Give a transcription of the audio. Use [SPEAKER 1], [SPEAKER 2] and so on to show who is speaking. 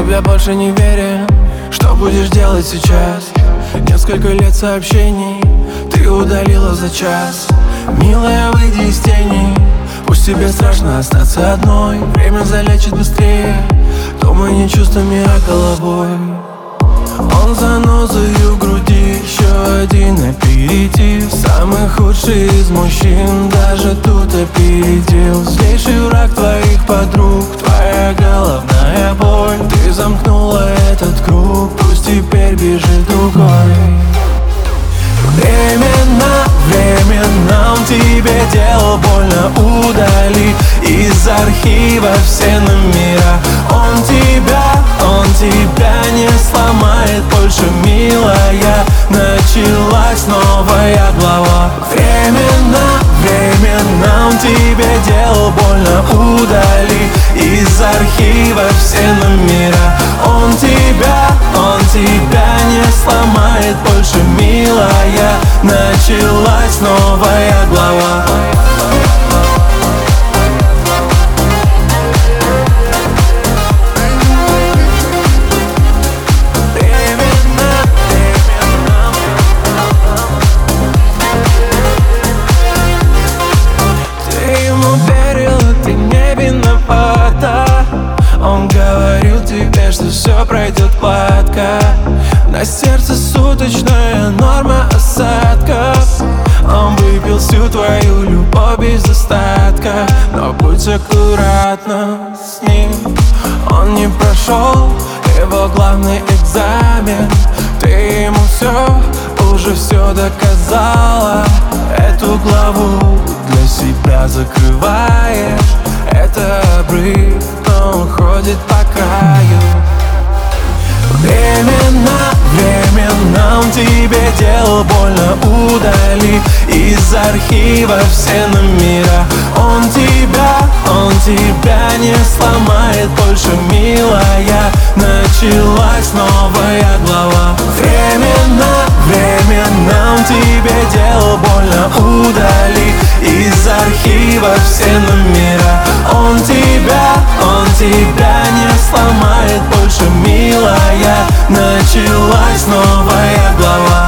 [SPEAKER 1] тебе больше не верю. Что будешь делать сейчас? Несколько лет сообщений ты удалила за час. Милая, выйди из тени. Пусть тебе страшно остаться одной. Время залечит быстрее. Думай не чувствами, а головой. Он занозой в груди, еще один аперитив. Самый худший из мужчин даже тут опередил. Злейший враг твоих подруг, твоя головная боль. Ты замкнула этот круг, пусть теперь бежит другой. Временно он тебе делал больно. Удали из архива все номера. Он тебя не сломает больше, милая. Началась новая глава. Временно он тебе делал больно. Удали из архива все номера. Он тебя не сломает больше, милая. Началась новая глава. Ты ему верила, ты не виновата. Он говорил тебе, что все пройдет гладко. На сердце суточная норма осадков. Он выпил всю твою любовь без остатка. Но будь аккуратна с ним. Он не прошел его главный экзамен. Ты ему уже все доказала. Эту главу для себя закрываешь. Это обрыв, но он ходит по краю. Временно он тебе делал больно. Удали из архива все номера. Он тебя не сломает больше, милая. Началась новая глава. Временно он тебе делал больно. Удали из архива все номера. Он тебя не сломает больше, милая. Началась новая глава.